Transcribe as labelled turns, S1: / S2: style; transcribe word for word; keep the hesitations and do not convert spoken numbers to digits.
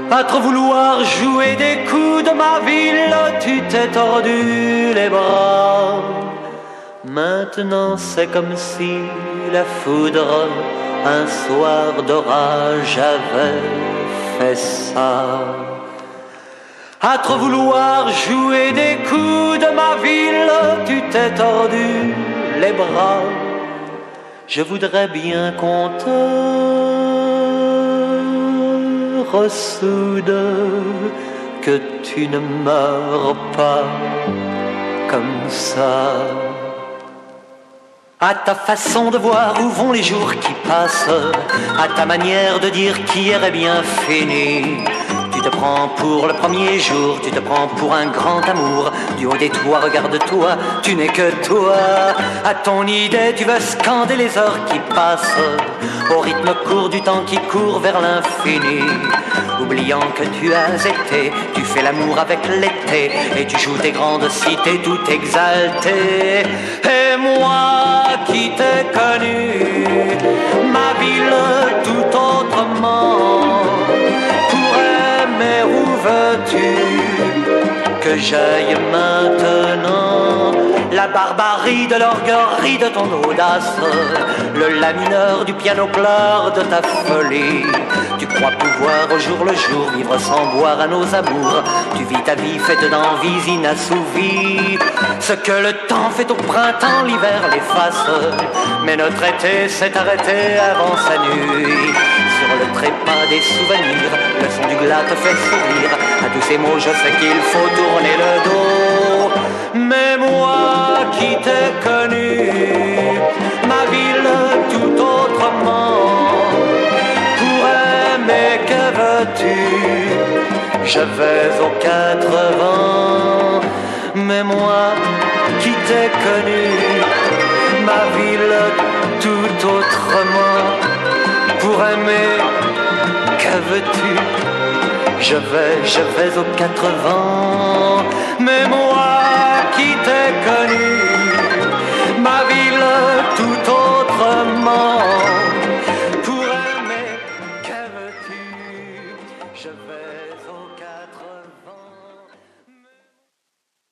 S1: À trop vouloir jouer des coups de ma ville, tu t'es tordu les bras. Maintenant c'est comme si la foudre, un soir d'orage, avait fait ça. À trop vouloir jouer des coups de ma ville, tu t'es tordu les bras. Je voudrais bien qu'on te ressoude, que tu ne meurs pas comme ça. À ta façon de voir où vont les jours qui passent, à ta manière de dire qu'hier est bien fini. Tu te prends pour le premier jour, tu te prends pour un grand amour. Du haut des toits, regarde-toi, tu n'es que toi. À ton idée, tu vas scander les heures qui passent, au rythme court du temps qui court vers l'infini. Oubliant que tu as été, tu fais l'amour avec l'été, et tu joues tes grandes cités tout exaltées. Et moi qui t'ai connu, ma ville tout autrement, mais où veux-tu que j'aille maintenant? La barbarie de l'orgueil de ton audace, le la mineur du piano pleure de ta folie. Tu crois pouvoir au jour le jour vivre sans boire à nos amours. Tu vis ta vie faite d'envies inassouvies. Ce que le temps fait au printemps, l'hiver l'efface. Mais notre été s'est arrêté avant sa nuit. Sur le trépas des souvenirs, le son du glas te fait sourire. À tous ces mots je sais qu'il faut tourner le dos. Mais moi qui t'ai connu, ma ville tout autrement, pour aimer que veux-tu, je vais aux quatre vents. Mais moi qui t'ai connu, ma ville tout autrement, pour aimer, que veux-tu? Je vais, je vais aux quatre vents. Mais moi qui t'ai connu,